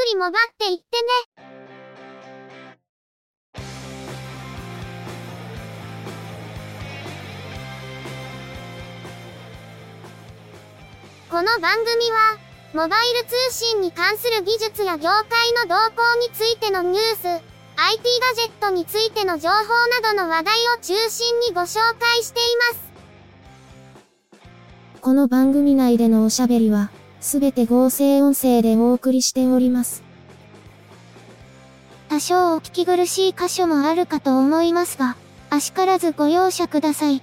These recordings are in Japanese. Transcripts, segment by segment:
りもばっていってね。この番組は、モバイル通信に関する技術や業界の動向についてのニュース、IT ガジェットについての情報などの話題を中心にご紹介しています。 この番組内でのおしゃべりは、すべて合成音声でお送りしております。 多少お聞き苦しい箇所もあるかと思いますが、あしからずご容赦ください。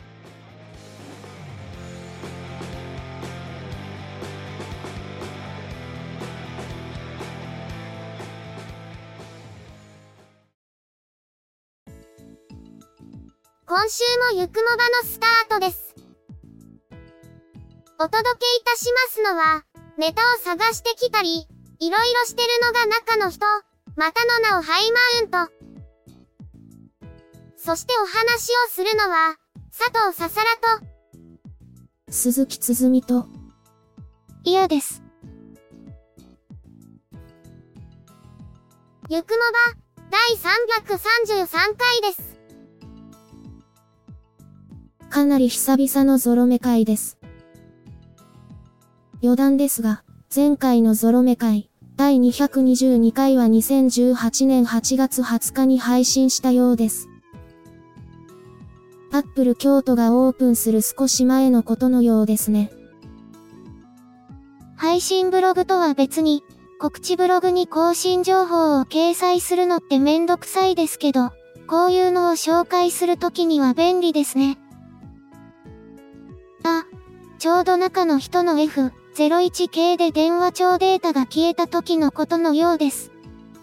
今週もゆくもばのスタートです。お届けいたしますのは、ネタを探してきたり、いろいろしてるのが中の人、またの名をハイマウント。そしてお話をするのは、佐藤ささらと、 鈴木つづみと、 いやです。ゆくもば、第333回です。 かなり久々のゾロ目会です。余談ですが、前回のゾロ目会、第222回は2018年8月20日に配信したようです。アップル京都がオープンする少し前のことのようですね。 配信ブログとは別に、告知ブログに更新情報を掲載するのってめんどくさいですけど、こういうのを紹介するときには便利ですね。ちょうど中の人の F01 系で電話帳データが消えた時のことのようです。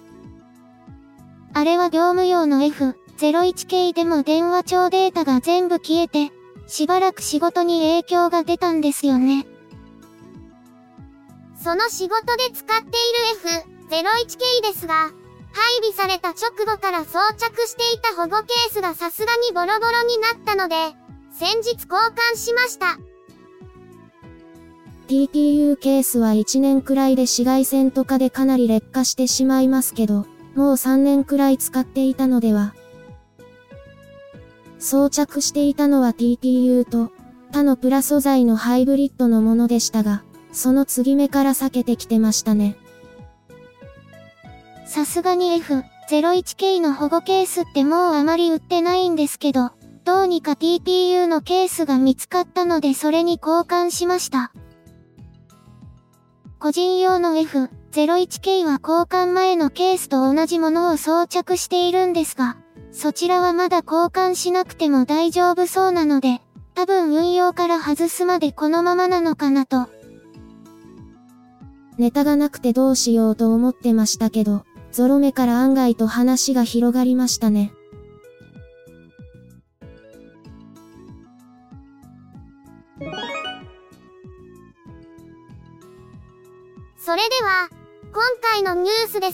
あれは業務用の F01 系でも電話帳データが全部消えて、しばらく仕事に影響が出たんですよね。その仕事で使っている F01 系ですが、配備された直後から装着していた保護ケースがさすがにボロボロになったので、先日交換しました。 TPU ケースは1年くらいで紫外線とかでかなり劣化してしまいますけど、もう3年くらい使っていたのでは。装着していたのは TPU と他のプラ素材のハイブリッドのものでしたが、その継ぎ目から避けてきてましたね。 さすがに F01 系の保護ケースってもうあまり売ってないんですけど、どうにか TPU のケースが見つかったのでそれに交換しました。個人用の F01 系は交換前のケースと同じものを装着しているんですが、そちらはまだ交換しなくても大丈夫そうなので、多分運用から外すまでこのままなのかなと。 ネタがなくてどうしようと思ってましたけど、ゾロ目から案外と話が広がりましたね。 それでは、今回のニュースです。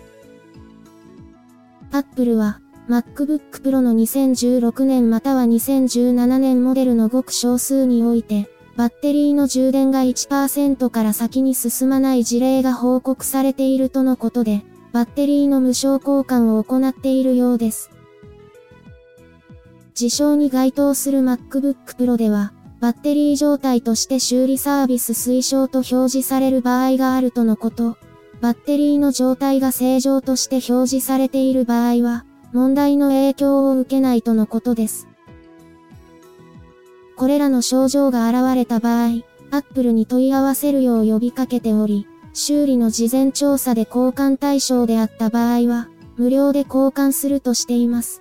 Apple は、MacBook Pro の2016年または2017年モデルのごく少数において、バッテリーの充電が 1% から先に進まない事例が報告されているとのことで、バッテリーの無償交換を行っているようです。事象に該当する MacBook Pro では、バッテリー状態として修理サービス推奨と表示される場合があるとのこと。バッテリーの状態が正常として表示されている場合は、問題の影響を受けないとのことです。これらの症状が現れた場合、Apple に問い合わせるよう呼びかけており、修理の事前調査で交換対象であった場合は、無料で交換するとしています。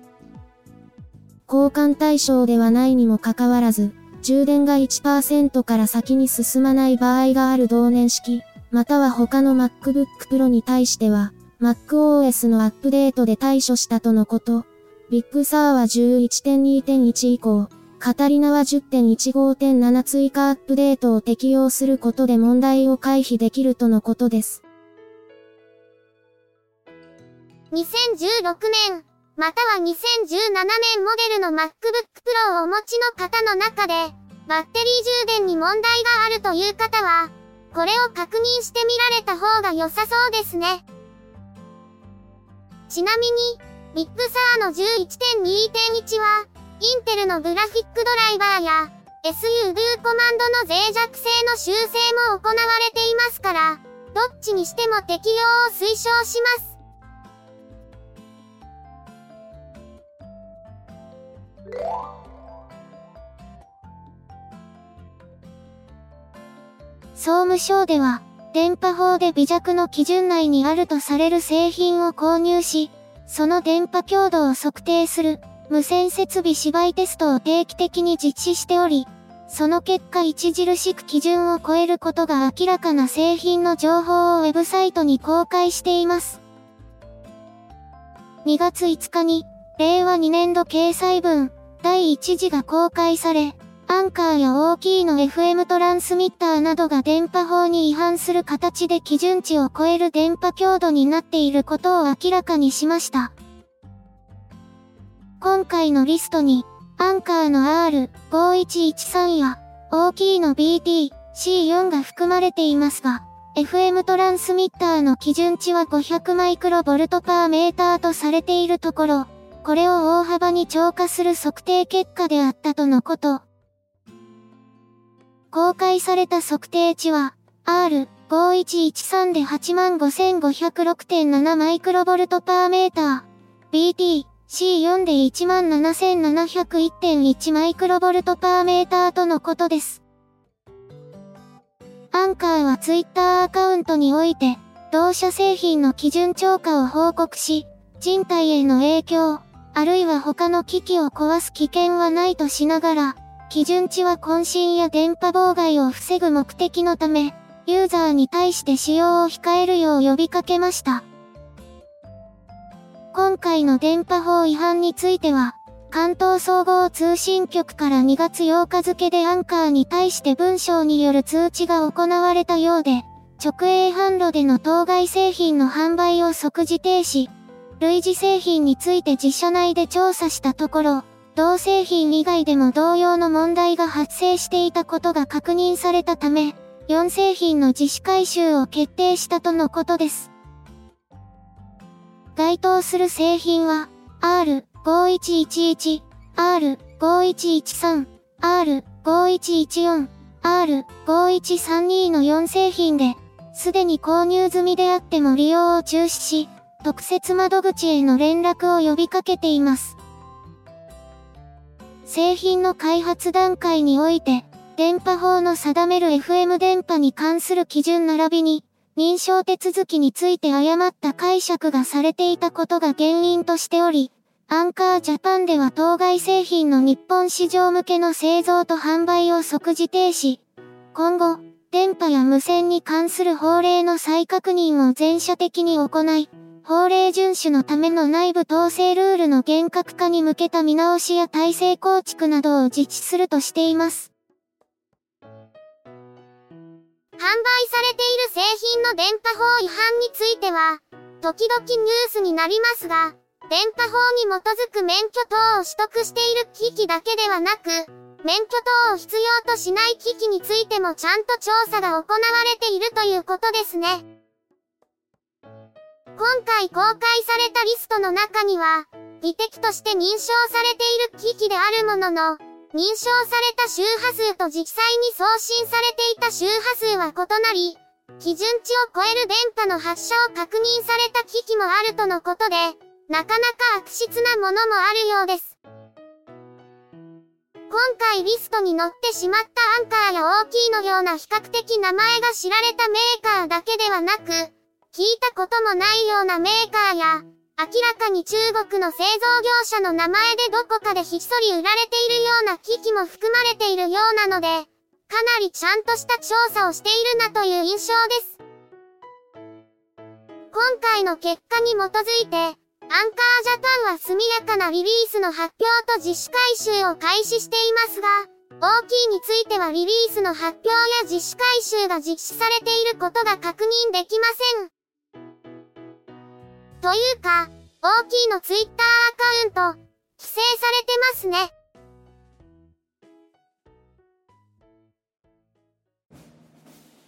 交換対象ではないにもかかわらず、充電が 1% から先に進まない場合がある同年式、または他の MacBook Pro に対しては、MacOS のアップデートで対処したとのこと。ビッグサーは 11.2.1 以降、カタリナは 10.15.7 追加アップデートを適用することで問題を回避できるとのことです。 2016年、または2017年モデルの MacBook Pro をお持ちの方の中で、バッテリー充電に問題があるという方は、 これを確認してみられた方が良さそうですね。ちなみに、ビッグサーの 11.2.1 は、インテルのグラフィックドライバーや、SUDO コマンドの脆弱性の修正も行われていますから、どっちにしても適用を推奨します。 総務省では、電波法で微弱の基準内にあるとされる製品を購入し、その電波強度を測定する、無線設備芝居テストを定期的に実施しており、その結果著しく基準を超えることが明らかな製品の情報をウェブサイトに公開しています。2月5日に、令和2年度掲載分、第1次が公開され、アンカーや大きいの FM トランスミッターなどが電波法に違反する形で基準値を超える電波強度になっていることを明らかにしました。今回のリストに、アンカーの R5113 や、大きいの BT-C4 が含まれていますが、FM トランスミッターの基準値は500マイクロボルトパーメーターとされているところ、これを大幅に超過する測定結果であったとのこと。公開された測定値は、R5113 で 85,506.7 マイクロボルトパーメーター、BT-C4 で 17,701.1 マイクロボルトパーメーターとのことです。アンカーはツイッターアカウントにおいて、同社製品の基準超過を報告し、人体への影響、あるいは他の機器を壊す危険はないとしながら、基準値は渾身や電波妨害を防ぐ目的のため、ユーザーに対して使用を控えるよう呼びかけました。今回の電波法違反については、関東総合通信局から2月8日付でアンカーに対して文章による通知が行われたようで、直営販路での当該製品の販売を即時停止、類似製品について自社内で調査したところ、同製品以外でも同様の問題が発生していたことが確認されたため、4製品の自主回収を決定したとのことです。該当する製品は、R5111、R5113、R5114、R5132 の4製品で、すでに購入済みであっても利用を中止し、特設窓口への連絡を呼びかけています。製品の開発段階において、電波法の定める FM 電波に関する基準並びに、認証手続きについて誤った解釈がされていたことが原因としており、アンカージャパンでは当該製品の日本市場向けの製造と販売を即時停止。今後、電波や無線に関する法令の再確認を全社的に行い、法令遵守のための内部統制ルールの厳格化に向けた見直しや体制構築などを実施するとしています。 販売されている製品の電波法違反については、時々ニュースになりますが、電波法に基づく免許等を取得している機器だけではなく、免許等を必要としない機器についてもちゃんと調査が行われているということですね。今回公開されたリストの中には、技的として認証されている機器であるものの、認証された周波数と実際に送信されていた周波数は異なり、基準値を超える電波の発射を確認された機器もあるとのことで、なかなか悪質なものもあるようです。今回リストに載ってしまったアンカーや大きいのような比較的名前が知られたメーカーだけではなく、聞いたこともないようなメーカーや、明らかに中国の製造業者の名前でどこかでひっそり売られているような機器も含まれているようなので、かなりちゃんとした調査をしているなという印象です。今回の結果に基づいて、アンカージャパンは速やかなリリースの発表と自主回収を開始していますが、大きいについてはリリースの発表や自主回収が実施されていることが確認できません。というか、大きいのツイッターアカウント、規制されてますね。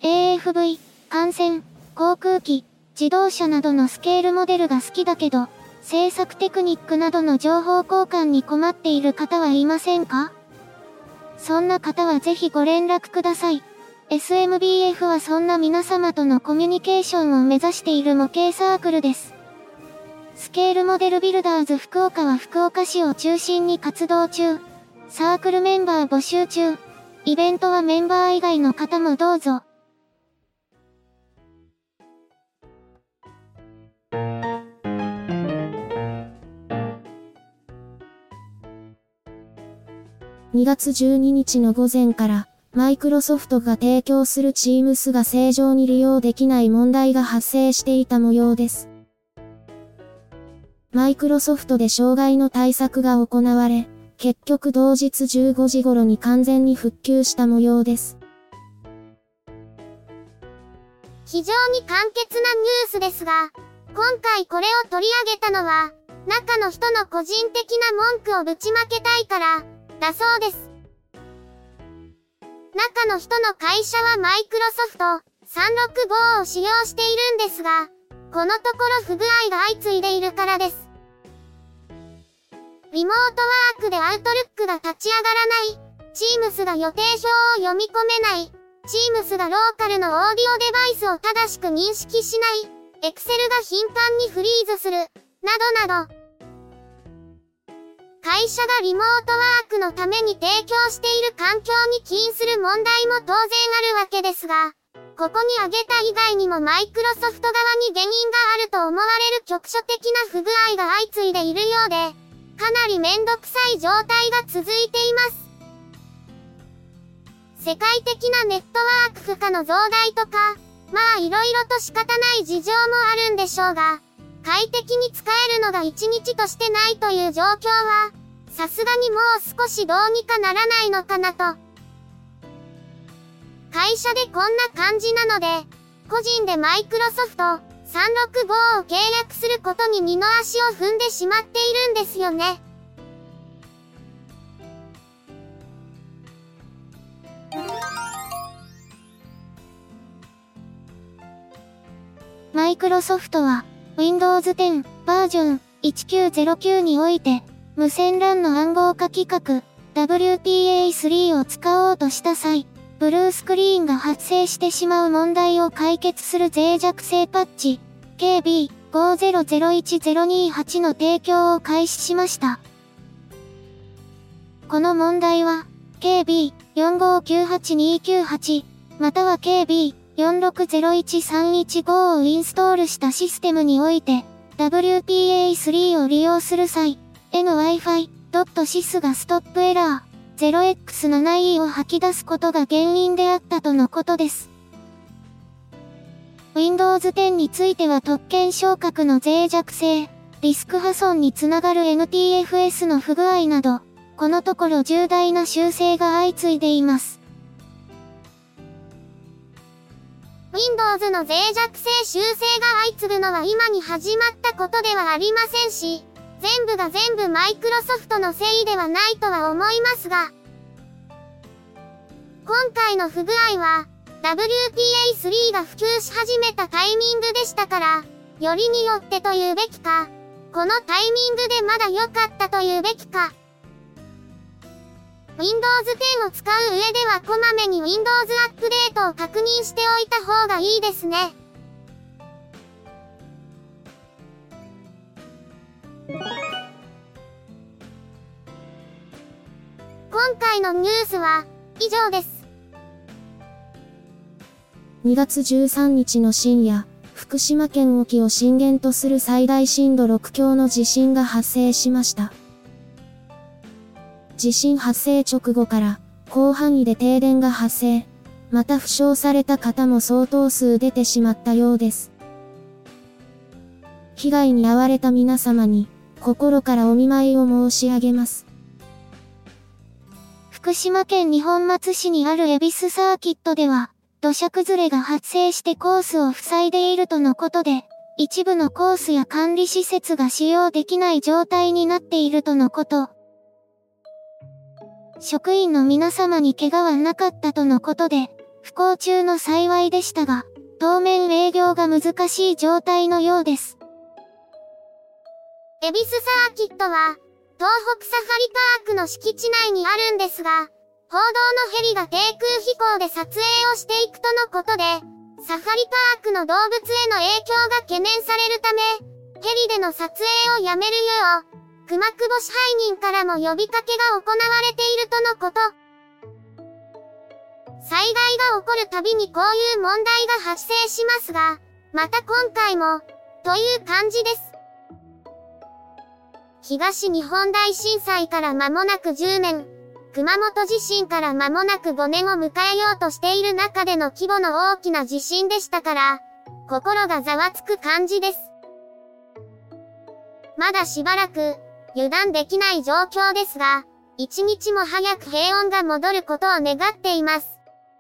AFV、艦船、航空機、自動車などのスケールモデルが好きだけど、製作テクニックなどの情報交換に困っている方はいませんか？そんな方はぜひご連絡ください。SMBF はそんな皆様とのコミュニケーションを目指している模型サークルです。スケールモデルビルダーズ福岡は福岡市を中心に活動中。サークルメンバー募集中。イベントはメンバー以外の方もどうぞ。 2月12日の午前から、マイクロソフトが提供する Teams が正常に利用できない問題が発生していた模様です。マイクロソフトで障害の対策が行われ、結局同日15時頃に完全に復旧した模様です。 非常に簡潔なニュースですが、今回これを取り上げたのは、中の人の個人的な文句をぶちまけたいから、だそうです。中の人の会社はマイクロソフト365を使用しているんですが、このところ不具合が相次いでいるからです。リモートワークでアウトルックが立ち上がらない、Teams が予定表を読み込めない、Teams がローカルのオーディオデバイスを正しく認識しない、Excel が頻繁にフリーズする、などなど。会社がリモートワークのために提供している環境に起因する問題も当然あるわけですが、ここに挙げた以外にもマイクロソフト側に原因があると思われる局所的な不具合が相次いでいるようで、かなりめんどくさい状態が続いています。世界的なネットワーク負荷の増大とか、まあ色々と仕方ない事情もあるんでしょうが、快適に使えるのが一日としてないという状況は、さすがにもう少しどうにかならないのかなと。会社でこんな感じなので、個人でマイクロソフト365を契約することに二の足を踏んでしまっているんですよね。マイクロソフトは、Windows 10バージョン1909において、無線 LAN の暗号化規格 WPA3 を使おうとした際、ブルースクリーンが発生してしまう問題を解決する脆弱性パッチ KB50010228 の提供を開始しました。この問題は KB4598298 または KB4601315 をインストールしたシステムにおいて WPA3 を利用する際、NWiFi.sys がストップエラー 0x7e を吐き出すことが原因であったとのことです。Windows 10については特権昇格の脆弱性、リスク破損につながる NTFS の不具合など、このところ重大な修正が相次いでいます。Windows の脆弱性修正が相次ぐのは今に始まったことではありませんし、全部が全部マイクロソフトのせいではないとは思いますが、今回の不具合は WPA3 が普及し始めたタイミングでしたから、よりによってと言うべきか、このタイミングでまだ良かったと言うべきか。Windows 10を使う上ではこまめに Windows アップデートを確認しておいた方がいいですね。今回のニュースは以上です。 2月13日の深夜、福島県沖を震源とする最大震度6強の地震が発生しました。地震発生直後から広範囲で停電が発生、また負傷された方も相当数出てしまったようです。被害に遭われた皆様に心からお見舞いを申し上げます。 福島県二本松市にある恵比寿サーキットでは、土砂崩れが発生してコースを塞いでいるとのことで、一部のコースや管理施設が使用できない状態になっているとのこと。職員の皆様に怪我はなかったとのことで、 不幸中の幸いでしたが、当面営業が難しい状態のようです。 恵比寿サーキットは、東北サファリパークの敷地内にあるんですが、報道のヘリが低空飛行で撮影をしていくとのことで、サファリパークの動物への影響が懸念されるため、ヘリでの撮影をやめるよう、熊久保支配人からも呼びかけが行われているとのこと。災害が起こるたびにこういう問題が発生しますが、また今回も、という感じです。東日本大震災から間もなく10年、熊本地震から間もなく5年を迎えようとしている中での規模の大きな地震でしたから、心がざわつく感じです。まだしばらく、油断できない状況ですが、一日も早く平穏が戻ることを願っています。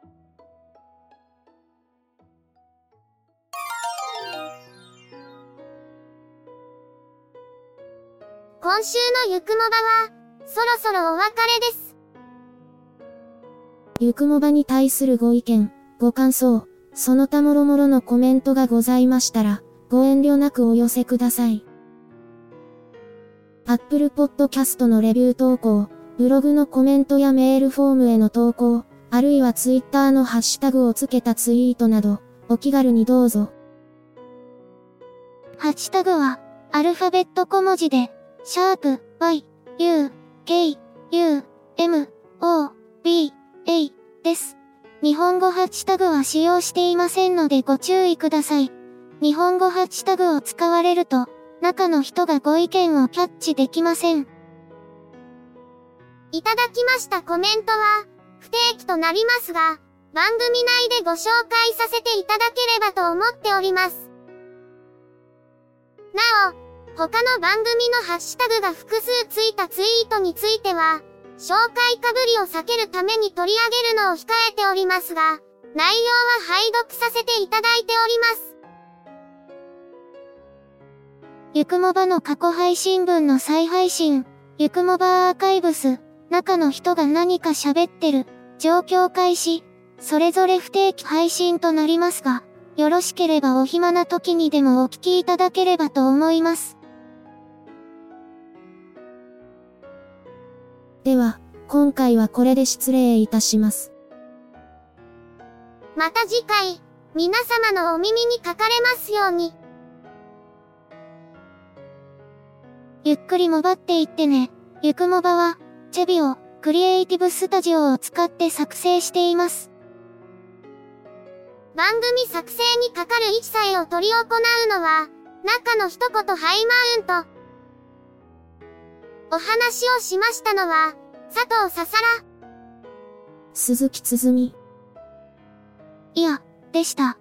今週のゆくもばは、そろそろお別れです。 ゆくもばに対するご意見、ご感想、その他もろもろのコメントがございましたら、ご遠慮なくお寄せください。Apple Podcast のレビュー投稿、ブログのコメントやメールフォームへの投稿、あるいは Twitter のハッシュタグをつけたツイートなど、お気軽にどうぞ。 ハッシュタグは、アルファベット小文字で、#y, u, k, u, m, o, b, a です。日本語ハッシュタグは使用していませんのでご注意ください。日本語ハッシュタグを使われると、中の人がご意見をキャッチできません。 いただきましたコメントは、不定期となりますが、番組内でご紹介させていただければと思っております。なお、他の番組のハッシュタグが複数ついたツイートについては、紹介かぶりを避けるために取り上げるのを控えておりますが、内容は拝読させていただいております。 ゆくもばの過去配信分の再配信、ゆくもばアーカイブス、中の人が何か喋ってる、状況開始、それぞれ不定期配信となりますが、よろしければお暇な時にでもお聞きいただければと思います。 では、今回はこれで失礼いたします。 また次回、皆様のお耳にかかれますように。 ゆっくりもばっていってね。ゆくもばは、チェビオ、クリエイティブスタジオを使って作成しています。 番組作成にかかる一切を執り行うのは、中の一言ハイマウント。お話をしましたのは、佐藤ささら、 鈴木つづみ、 いや、でした。